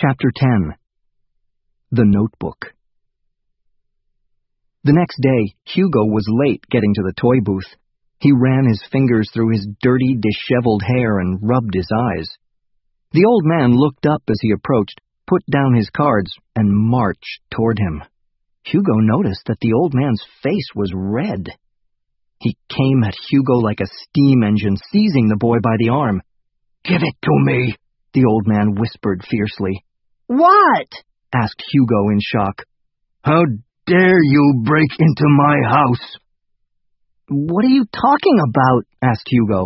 Chapter 10. The Notebook. The next day, Hugo was late getting to the toy booth. He ran his fingers through his dirty, disheveled hair and rubbed his eyes. The old man looked up as he approached, put down his cards, and marched toward him. Hugo noticed that the old man's face was red. He came at Hugo like a steam engine, seizing the boy by the arm. "Give it to me," the old man whispered fiercely. "What?" asked Hugo in shock. "How dare you break into my house?" "What are you talking about?" asked Hugo.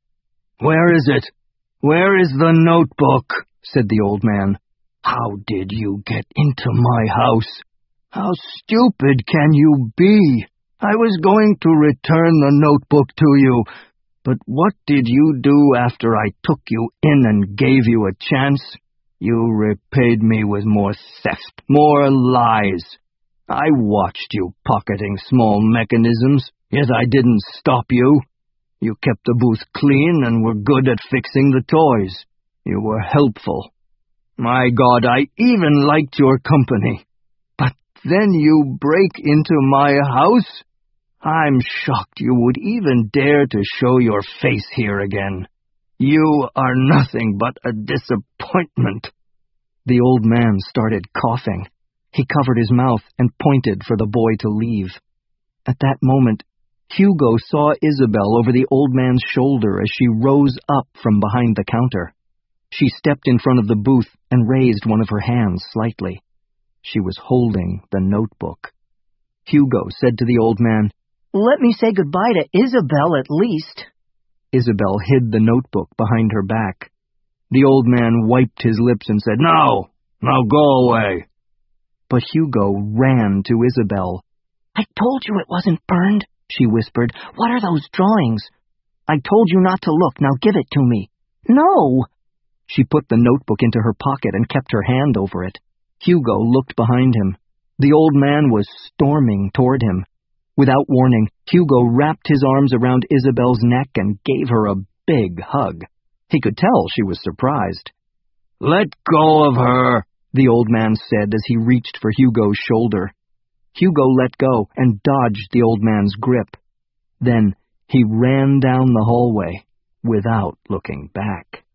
"Where is it? Where is the notebook?" said the old man. "How did you get into my house? How stupid can you be? I was going to return the notebook to you, but what did you do after I took you in and gave you a chance? You repaid me with more theft, more lies. I watched you pocketing small mechanisms, yet I didn't stop you. You kept the booth clean and were good at fixing the toys. You were helpful. My God, I even liked your company. But then you break into my house? I'm shocked you would even dare to show your face here again. You are nothing but a disappointment." The old man started coughing. He covered his mouth and pointed for the boy to leave. At that moment, Hugo saw Isabel over the old man's shoulder as she rose up from behind the counter. She stepped in front of the booth and raised one of her hands slightly. She was holding the notebook. Hugo said to the old man, "Let me say goodbye to Isabel at least." Isabel hid the notebook behind her back. The old man wiped his lips and said, "No, now go away." But Hugo ran to Isabel. "I told you it wasn't burned," she whispered. "What are those drawings?" "I told you not to look. Now give it to me." "No." She put the notebook into her pocket and kept her hand over it. Hugo looked behind him. The old man was storming toward him. Without warning, Hugo wrapped his arms around Isabel's neck and gave her a big hug. He could tell she was surprised. "Let go of her," the old man said as he reached for Hugo's shoulder. Hugo let go and dodged the old man's grip. Then he ran down the hallway without looking back.